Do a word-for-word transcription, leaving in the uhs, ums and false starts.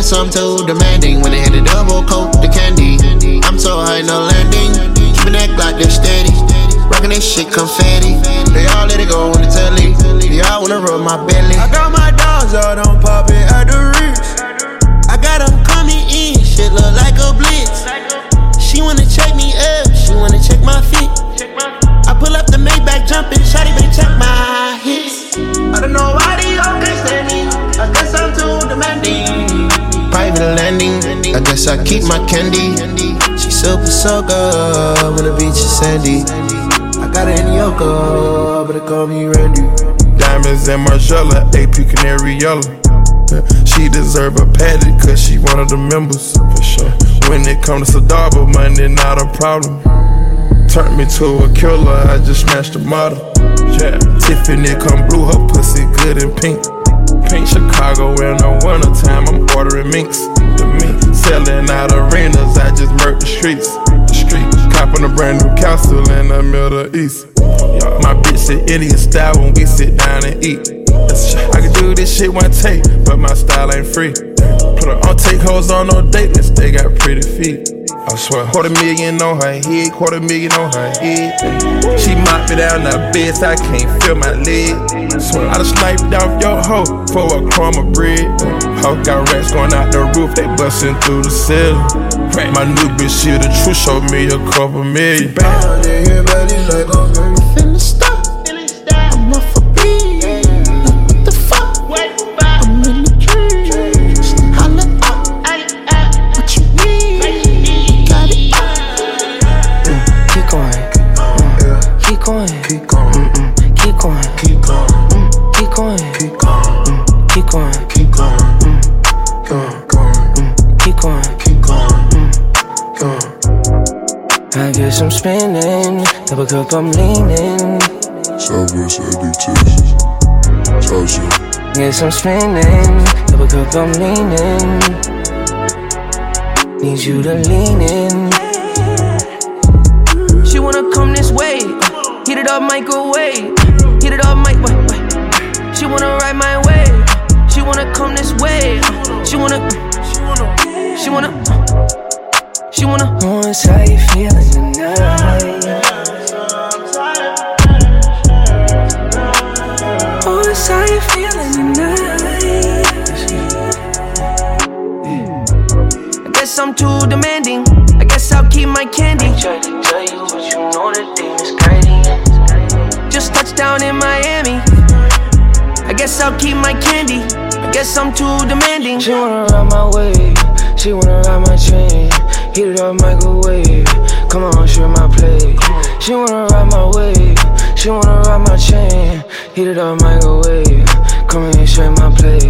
guess I'm too demanding. When they hit a double coat the candy, I'm so high, no landing. Keep neck like they're steady. Rockin' this shit confetti. They all let it go on the telly. They all wanna rub my belly. I got my dogs out, I'm poppin' at the Ritz. I got them coming in, shit look like a blitz. She wanna check me up, she wanna check my feet. I pull up the Maybach jumpin', shawty better check my hits. I don't know why they all can't stand me. I guess I'm too demanding. Private landing, I guess I keep my candy. She super so good when the beach is sandy. I got her in Yoko, but they call me Randy. Diamonds and Margiela, A P Canary Yellow. She deserve a patty cause she one of the members, for sure. When it comes to Sadaba, money not a problem. Turned me to a killer, I just smashed the model. Yeah, Tiffany come blue, her pussy good and pink. Pink Chicago in the winter time, I'm ordering minks. The mink selling out arenas, I just murked the streets. The streets, copping a brand new castle in the Middle East. My bitch sit Indian style when we sit down and eat. I can do this shit one take, but my style ain't free. Put her on take hoes on no date list, they got pretty feet. I swear, quarter million on her head, quarter million on her head. She mopped me down the bed so I can't feel my leg. Swear, I done sniped off your hoe for a crumb of bread. Hoe got rats going out the roof, they bustin' through the ceiling. My new bitch, she the truth, showed me a couple million. Bam, they hear bodies like I'm finna stop. I'm off a beat. What the fuck? I'm in the trees. Holla up. What you need? Got it up. Mm, keep going. Mm, keep going. Keep going. Mm-mm, keep going. Keep going. Mm, keep going. Keep going. Mm, keep going. Keep going. Mm, Going. Going. mm, keep going. Keep going. Mm. Going. I guess I'm spinning, double cup I'm leaning. Southwest Eddie, Texas. Southside. Guess I'm spinning, double cup I'm leaning. Need you to lean in. She wanna come this way, heat it up microwave, heat it up mic, wait, wait. She wanna ride my way, she wanna come this way, she wanna, she wanna, she wanna. She wanna know it's how you feeling tonight. Oh, it's how you feeling tonight. I guess I'm too demanding. I guess I'll keep my candy. I tried to tell you, but you know the thing is crazy. Just touched down in Miami. I guess I'll keep my candy. I guess I'm too demanding. She wanna ride my way. She wanna ride my chain. Heat it up microwave, come on, share my plate. She wanna ride my way, she wanna ride my chain. Heat it up microwave, come and share my plate.